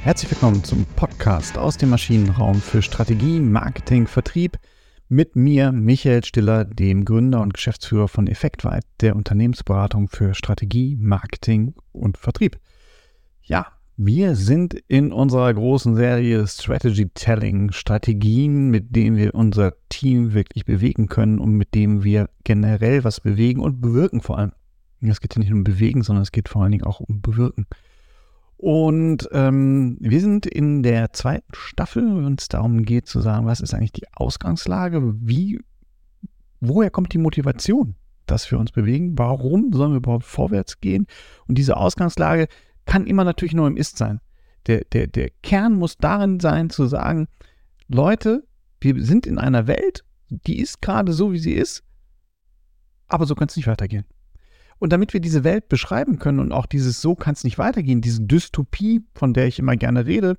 Herzlich willkommen zum Podcast aus dem Maschinenraum für Strategie, Marketing, Vertrieb mit mir, Michael Stiller, dem Gründer und Geschäftsführer von Effektweit, der Unternehmensberatung für Strategie, Marketing und Vertrieb. Ja, wir sind in unserer großen Serie Strategy Telling, Strategien, mit denen wir unser Team wirklich bewegen können und mit denen wir generell was bewegen und bewirken vor allem. Es geht ja nicht um Bewegen, sondern es geht vor allen Dingen auch um Bewirken. Und wir sind in der zweiten Staffel, wenn es darum geht zu sagen, was ist eigentlich die Ausgangslage, woher kommt die Motivation, dass wir uns bewegen, warum sollen wir überhaupt vorwärts gehen? Und diese Ausgangslage kann immer natürlich nur im Ist sein. Der Kern muss darin sein, zu sagen, Leute, wir sind in einer Welt, die ist gerade so, wie sie ist, aber so kann es nicht weitergehen. Und damit wir diese Welt beschreiben können und auch dieses so kann es nicht weitergehen, diese Dystopie, von der ich immer gerne rede,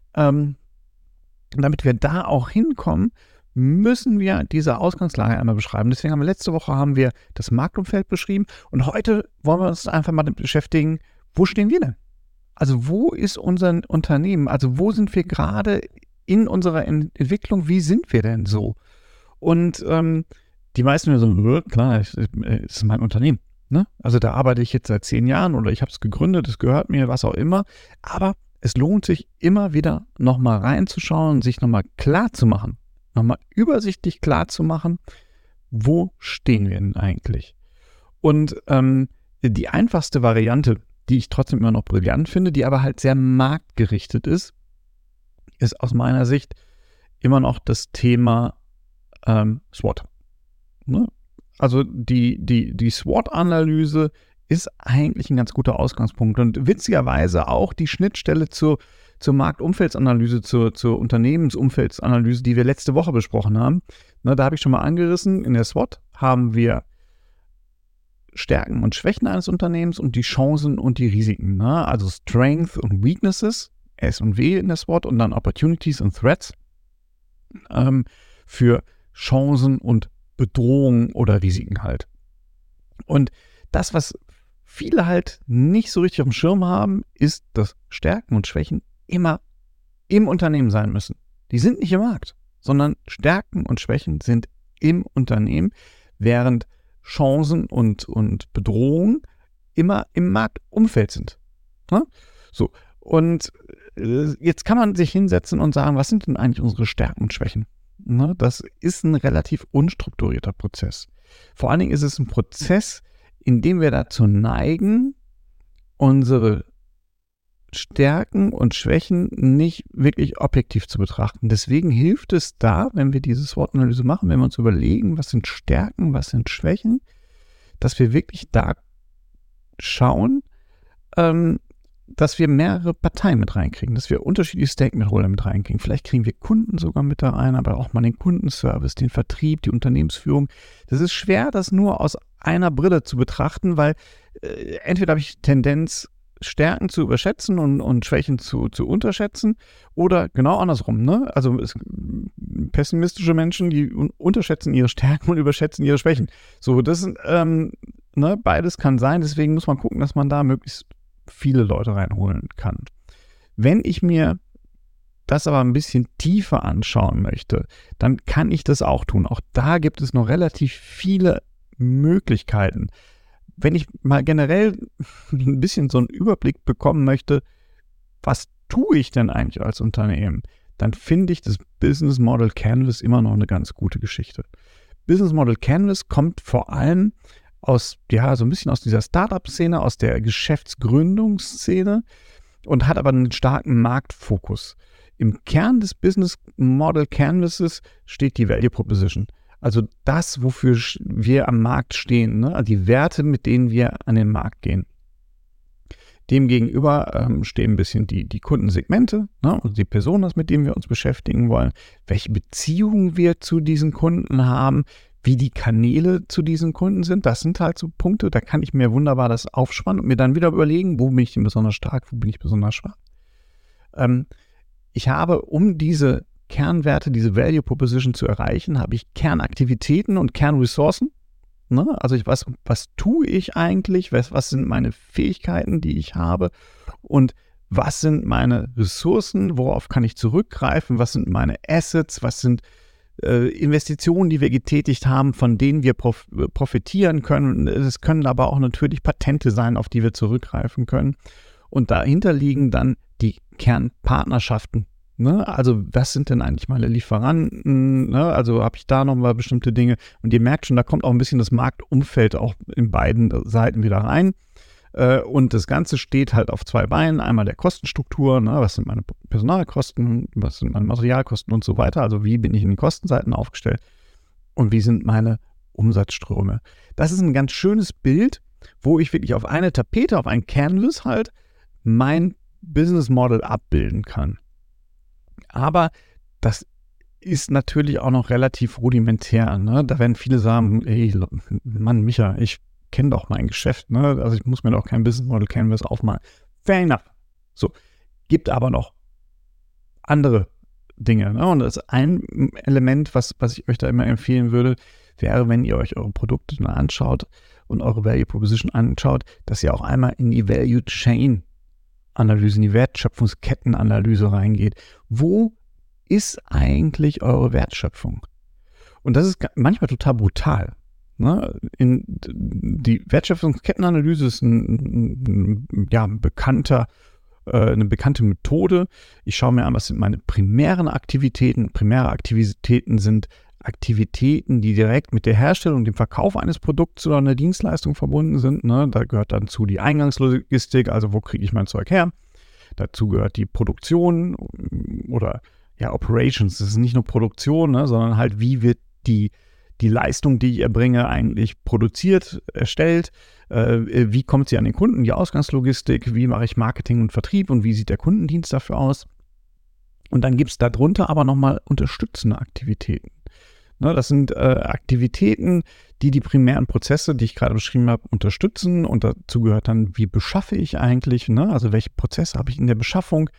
damit wir da auch hinkommen, müssen wir diese Ausgangslage einmal beschreiben. Deswegen haben wir letzte Woche das Marktumfeld beschrieben und heute wollen wir uns einfach mal damit beschäftigen, wo stehen wir denn? Also wo ist unser Unternehmen? Also wo sind wir gerade in unserer Entwicklung? Wie sind wir denn so? Und die meisten so, klar, es ist mein Unternehmen. Ne? Also da arbeite ich jetzt seit 10 Jahren oder ich habe es gegründet, es gehört mir, was auch immer. Aber es lohnt sich immer wieder nochmal reinzuschauen und sich nochmal klar zu machen, nochmal übersichtlich klar zu machen, wo stehen wir denn eigentlich? Und die einfachste Variante, die ich trotzdem immer noch brillant finde, die aber halt sehr marktgerichtet ist aus meiner Sicht immer noch das Thema SWOT. Ne? Also die SWOT-Analyse ist eigentlich ein ganz guter Ausgangspunkt und witzigerweise auch die Schnittstelle zur Marktumfeldsanalyse, zur Unternehmensumfeldsanalyse, die wir letzte Woche besprochen haben. Na, da habe ich schon mal angerissen, in der SWOT haben wir Stärken und Schwächen eines Unternehmens und die Chancen und die Risiken. Ne? Also Strengths und Weaknesses, S und W in der SWOT und dann Opportunities und Threats für Chancen und Bedrohungen oder Risiken halt. Und das, was viele halt nicht so richtig auf dem Schirm haben, ist, dass Stärken und Schwächen immer im Unternehmen sein müssen. Die sind nicht im Markt, sondern Stärken und Schwächen sind im Unternehmen, während Chancen und Bedrohungen immer im Marktumfeld sind. Ja? So. Und jetzt kann man sich hinsetzen und sagen, was sind denn eigentlich unsere Stärken und Schwächen? Ne, das ist ein relativ unstrukturierter Prozess. Vor allen Dingen ist es ein Prozess, in dem wir dazu neigen, unsere Stärken und Schwächen nicht wirklich objektiv zu betrachten. Deswegen hilft es da, wenn wir diese SWOT-Analyse machen, wenn wir uns überlegen, was sind Stärken, was sind Schwächen, dass wir wirklich da schauen, dass wir mehrere Parteien mit reinkriegen, dass wir unterschiedliche Stakeholder mit reinkriegen. Vielleicht kriegen wir Kunden sogar mit da rein, aber auch mal den Kundenservice, den Vertrieb, die Unternehmensführung. Das ist schwer, das nur aus einer Brille zu betrachten, weil entweder habe ich Tendenz, Stärken zu überschätzen und Schwächen zu unterschätzen oder genau andersrum. Ne? Also pessimistische Menschen, die unterschätzen ihre Stärken und überschätzen ihre Schwächen. So, das beides kann sein, deswegen muss man gucken, dass man da möglichst viele Leute reinholen kann. Wenn ich mir das aber ein bisschen tiefer anschauen möchte, dann kann ich das auch tun. Auch da gibt es noch relativ viele Möglichkeiten. Wenn ich mal generell ein bisschen so einen Überblick bekommen möchte, was tue ich denn eigentlich als Unternehmen, dann finde ich das Business Model Canvas immer noch eine ganz gute Geschichte. Business Model Canvas kommt vor allem so ein bisschen aus dieser Startup-Szene, aus der Geschäftsgründungsszene und hat aber einen starken Marktfokus. Im Kern des Business Model Canvases steht die Value Proposition. Also das, wofür wir am Markt stehen, ne? Also die Werte, mit denen wir an den Markt gehen. Demgegenüber stehen ein bisschen die Kundensegmente, ne? Also die Personas, mit denen wir uns beschäftigen wollen, welche Beziehungen wir zu diesen Kunden haben, wie die Kanäle zu diesen Kunden sind. Das sind halt so Punkte, da kann ich mir wunderbar das aufspannen und mir dann wieder überlegen, wo bin ich denn besonders stark, wo bin ich besonders schwach. Ich habe, um diese Kernwerte, diese Value Proposition zu erreichen, habe ich Kernaktivitäten und Kernressourcen. Ne? Also was tue ich eigentlich? Was sind meine Fähigkeiten, die ich habe? Und was sind meine Ressourcen, worauf kann ich zurückgreifen, was sind meine Assets, was sind Investitionen, die wir getätigt haben, von denen wir profitieren können. Es können aber auch natürlich Patente sein, auf die wir zurückgreifen können. Und dahinter liegen dann die Kernpartnerschaften. Ne? Also was sind denn eigentlich meine Lieferanten? Ne? Also habe ich da nochmal bestimmte Dinge. Und ihr merkt schon, da kommt auch ein bisschen das Marktumfeld auch in beiden Seiten wieder rein. Und das Ganze steht halt auf zwei Beinen. Einmal der Kostenstruktur, ne? Was sind meine Personalkosten, was sind meine Materialkosten und so weiter. Also wie bin ich in den Kostenseiten aufgestellt und wie sind meine Umsatzströme. Das ist ein ganz schönes Bild, wo ich wirklich auf eine Tapete, auf ein Canvas halt mein Business Model abbilden kann. Aber das ist natürlich auch noch relativ rudimentär. Ne? Da werden viele sagen, ey, Mann, Micha, ich kenne doch mein Geschäft. Ne? Also ich muss mir doch kein Business Model Canvas aufmalen. Fair enough. So, gibt aber noch andere Dinge. Ne? Und das ist ein Element, was ich euch da immer empfehlen würde, wäre, wenn ihr euch eure Produkte anschaut und eure Value Proposition anschaut, dass ihr auch einmal in die Value Chain Analyse, in die Wertschöpfungskettenanalyse reingeht. Wo ist eigentlich eure Wertschöpfung? Und das ist manchmal total brutal. Ne? Die Wertschöpfungskettenanalyse ist eine bekannte Methode. Ich schaue mir an, was sind meine primären Aktivitäten. Primäre Aktivitäten sind Aktivitäten, die direkt mit der Herstellung und dem Verkauf eines Produkts oder einer Dienstleistung verbunden sind. Ne? Da gehört dann zu die Eingangslogistik, also wo kriege ich mein Zeug her. Dazu gehört die Produktion oder Operations. Das ist nicht nur Produktion, ne, sondern halt, wie wird die Leistung, die ich erbringe, eigentlich produziert, erstellt. Wie kommt sie an den Kunden, die Ausgangslogistik, wie mache ich Marketing und Vertrieb und wie sieht der Kundendienst dafür aus. Und dann gibt es darunter aber nochmal unterstützende Aktivitäten. Ne, das sind Aktivitäten, die primären Prozesse, die ich gerade beschrieben habe, unterstützen. Und dazu gehört dann, wie beschaffe ich eigentlich, ne? Also welche Prozesse habe ich in der Beschaffung,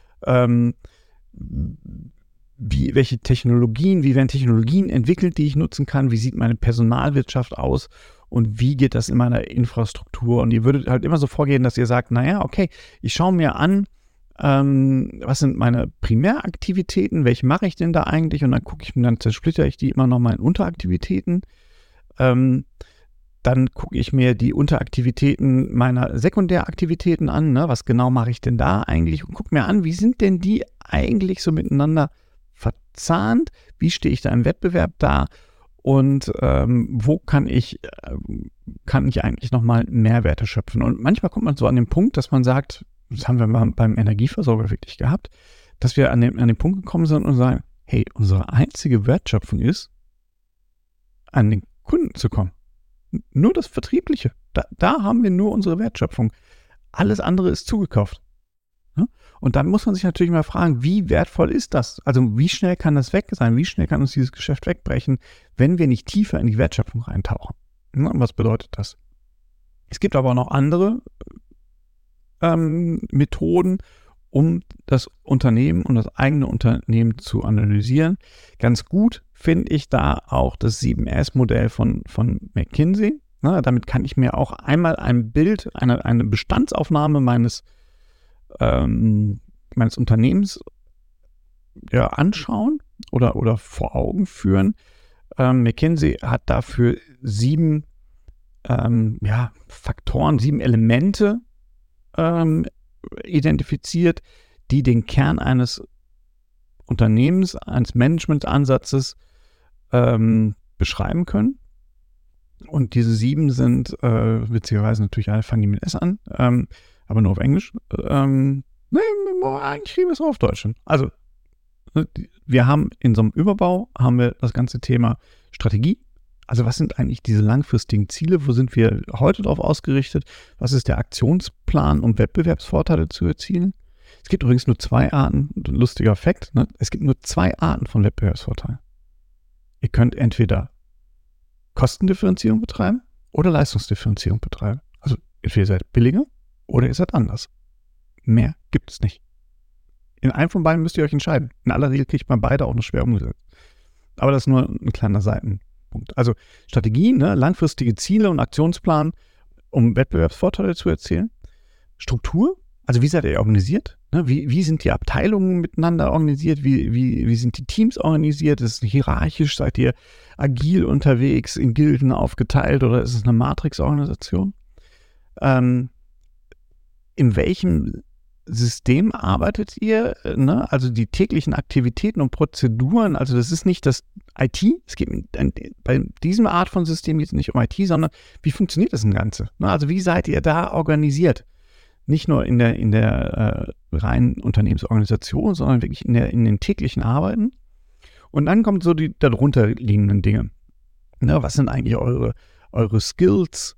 welche Technologien, wie werden Technologien entwickelt, die ich nutzen kann, wie sieht meine Personalwirtschaft aus und wie geht das in meiner Infrastruktur. Und ihr würdet halt immer so vorgehen, dass ihr sagt, naja, okay, ich schaue mir an, was sind meine Primäraktivitäten, welche mache ich denn da eigentlich, und dann gucke ich mir, dann zersplitter ich die immer nochmal in Unteraktivitäten. Dann gucke ich mir die Unteraktivitäten meiner Sekundäraktivitäten an, ne? Was genau mache ich denn da eigentlich, und gucke mir an, wie sind denn die eigentlich so miteinander verzahnt, wie stehe ich da im Wettbewerb da und wo kann ich eigentlich nochmal Mehrwerte schöpfen. Und manchmal kommt man so an den Punkt, dass man sagt, das haben wir mal beim Energieversorger wirklich gehabt, dass wir an den Punkt gekommen sind und sagen, hey, unsere einzige Wertschöpfung ist, an den Kunden zu kommen. Nur das Vertriebliche. Da haben wir nur unsere Wertschöpfung. Alles andere ist zugekauft. Ja? Und dann muss man sich natürlich mal fragen, wie wertvoll ist das? Also wie schnell kann das weg sein? Wie schnell kann uns dieses Geschäft wegbrechen, wenn wir nicht tiefer in die Wertschöpfung reintauchen? Ja, was bedeutet das? Es gibt aber auch noch andere Methoden, um das Unternehmen und das eigene Unternehmen zu analysieren. Ganz gut finde ich da auch das 7S-Modell von McKinsey. Na, damit kann ich mir auch einmal ein Bild, eine Bestandsaufnahme meines Unternehmens anschauen oder vor Augen führen. McKinsey hat dafür 7 Faktoren, 7 Elemente identifiziert, die den Kern eines Unternehmens, eines Managementansatzes beschreiben können. Und diese 7 sind witzigerweise natürlich alle, fangen die mit S an, aber nur auf Englisch. Eigentlich schrieben wir es auch auf Deutsch. Also wir haben in so einem Überbau haben wir das ganze Thema Strategie. Also was sind eigentlich diese langfristigen Ziele? Wo sind wir heute darauf ausgerichtet? Was ist der Aktionsplan, um Wettbewerbsvorteile zu erzielen? Es gibt übrigens nur 2 Arten, lustiger Fakt, ne? Es gibt nur 2 Arten von Wettbewerbsvorteilen. Ihr könnt entweder Kostendifferenzierung betreiben oder Leistungsdifferenzierung betreiben. Also entweder ihr seid billiger oder ihr seid anders. Mehr gibt es nicht. In einem von beiden müsst ihr euch entscheiden. In aller Regel kriegt man beide auch nur schwer umgesetzt. Aber das ist nur ein kleiner Seitenpunkt. Also Strategien, ne, langfristige Ziele und Aktionsplan, um Wettbewerbsvorteile zu erzielen. Struktur, Also wie seid ihr organisiert? Ne? Wie sind die Abteilungen miteinander organisiert? Wie sind die Teams organisiert? Ist es hierarchisch? Seid ihr agil unterwegs, in Gilden aufgeteilt oder ist es eine Matrix-Organisation? In welchem System arbeitet ihr? Ne? Also die täglichen Aktivitäten und Prozeduren, also das ist nicht das IT, es geht bei diesem Art von System geht es nicht um IT, sondern wie funktioniert das Ganze? Ne? Also wie seid ihr da organisiert? Nicht nur in der reinen Unternehmensorganisation, sondern wirklich in den täglichen Arbeiten. Und dann kommen so die darunter liegenden Dinge. Ne, was sind eigentlich eure Skills?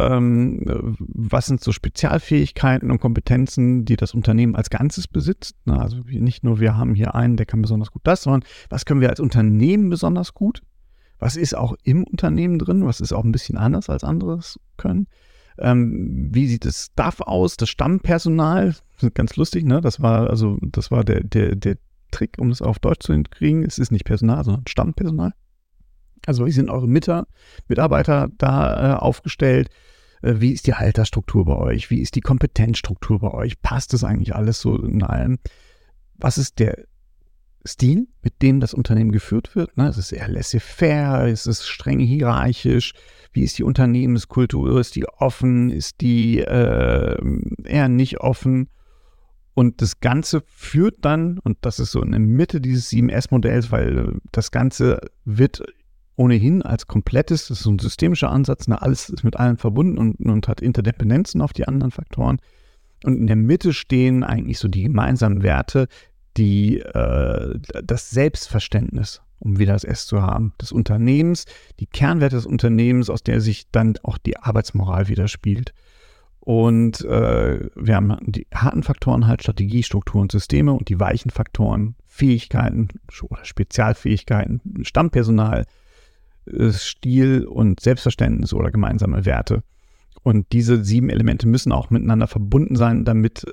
Was sind so Spezialfähigkeiten und Kompetenzen, die das Unternehmen als Ganzes besitzt? Ne, also nicht nur wir haben hier einen, der kann besonders gut das, sondern was können wir als Unternehmen besonders gut? Was ist auch im Unternehmen drin? Was ist auch ein bisschen anders als anderes können? Wie sieht das Staff aus, das Stammpersonal? Ganz lustig, ne? Das war der Trick, um das auf Deutsch zu kriegen. Es ist nicht Personal, sondern Stammpersonal. Also wie sind eure Mitarbeiter da aufgestellt? Wie ist die Halterstruktur bei euch? Wie ist die Kompetenzstruktur bei euch? Passt das eigentlich alles so in allem? Was ist der Stil, mit dem das Unternehmen geführt wird? Ne? Ist es eher laissez-faire? Ist es streng hierarchisch? Wie ist die Unternehmenskultur? Ist die offen? Ist die eher nicht offen? Und das Ganze führt dann, und das ist so in der Mitte dieses 7S-Modells, weil das Ganze wird ohnehin als komplettes, das ist so ein systemischer Ansatz, ne, alles ist mit allem verbunden und hat Interdependenzen auf die anderen Faktoren. Und in der Mitte stehen eigentlich so die gemeinsamen Werte, die das Selbstverständnis, um wieder das S zu haben, des Unternehmens, die Kernwerte des Unternehmens, aus der sich dann auch die Arbeitsmoral widerspiegelt. Und wir haben die harten Faktoren halt Strategie, Struktur und Systeme und die weichen Faktoren Fähigkeiten oder Spezialfähigkeiten, Stammpersonal, Stil und Selbstverständnis oder gemeinsame Werte. Und diese 7 Elemente müssen auch miteinander verbunden sein, damit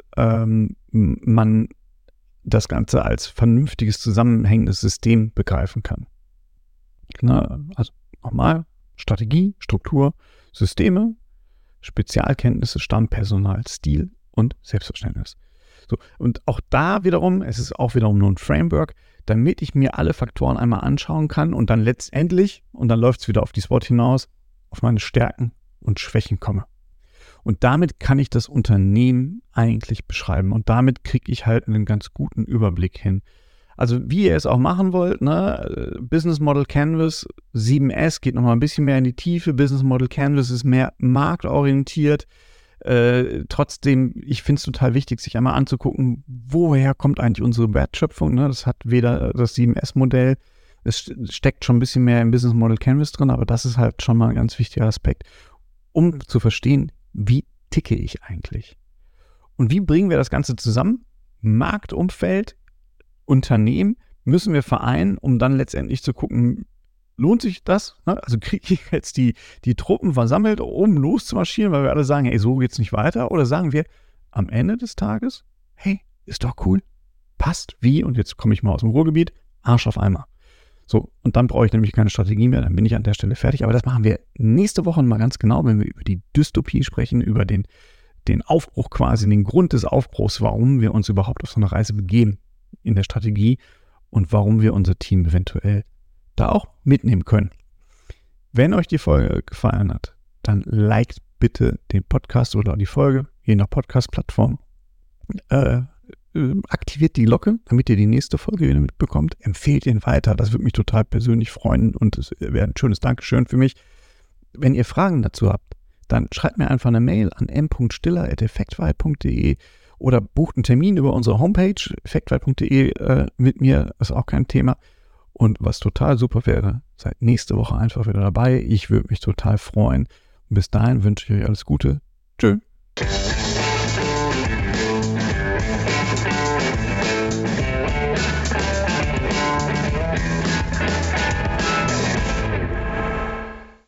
man das Ganze als vernünftiges, zusammenhängendes System begreifen kann. Na, also nochmal, Strategie, Struktur, Systeme, Spezialkenntnisse, Stammpersonal, Stil und Selbstverständnis. So, und auch da wiederum, es ist auch wiederum nur ein Framework, damit ich mir alle Faktoren einmal anschauen kann und dann letztendlich, und dann läuft es wieder auf die SWOT hinaus, auf meine Stärken und Schwächen komme. Und damit kann ich das Unternehmen eigentlich beschreiben. Und damit kriege ich halt einen ganz guten Überblick hin. Also wie ihr es auch machen wollt, ne? Business Model Canvas, 7S geht nochmal ein bisschen mehr in die Tiefe. Business Model Canvas ist mehr marktorientiert. Trotzdem, ich finde es total wichtig, sich einmal anzugucken, woher kommt eigentlich unsere Wertschöpfung. Ne? Das hat weder das 7S-Modell, es steckt schon ein bisschen mehr im Business Model Canvas drin, aber das ist halt schon mal ein ganz wichtiger Aspekt, um zu verstehen, wie ticke ich eigentlich? Und wie bringen wir das Ganze zusammen? Marktumfeld, Unternehmen müssen wir vereinen, um dann letztendlich zu gucken, lohnt sich das? Also kriege ich jetzt die Truppen versammelt, um loszumarschieren, weil wir alle sagen, hey, so geht's nicht weiter? Oder sagen wir am Ende des Tages, hey, ist doch cool, passt, wie? Und jetzt komme ich mal aus dem Ruhrgebiet, Arsch auf Eimer. So, und dann brauche ich nämlich keine Strategie mehr, dann bin ich an der Stelle fertig. Aber das machen wir nächste Woche mal ganz genau, wenn wir über die Dystopie sprechen, über den Aufbruch quasi, den Grund des Aufbruchs, warum wir uns überhaupt auf so eine Reise begeben in der Strategie und warum wir unser Team eventuell da auch mitnehmen können. Wenn euch die Folge gefallen hat, dann liked bitte den Podcast oder die Folge, je nach Podcast-Plattform. Aktiviert die Glocke, damit ihr die nächste Folge wieder mitbekommt. Empfehlt ihn weiter, das würde mich total persönlich freuen und es wäre ein schönes Dankeschön für mich. Wenn ihr Fragen dazu habt, dann schreibt mir einfach eine Mail an m.stiller@effektvibe.de oder bucht einen Termin über unsere Homepage effektvibe.de mit mir, ist auch kein Thema. Und was total super wäre, seid nächste Woche einfach wieder dabei. Ich würde mich total freuen. Und bis dahin wünsche ich euch alles Gute. Tschö.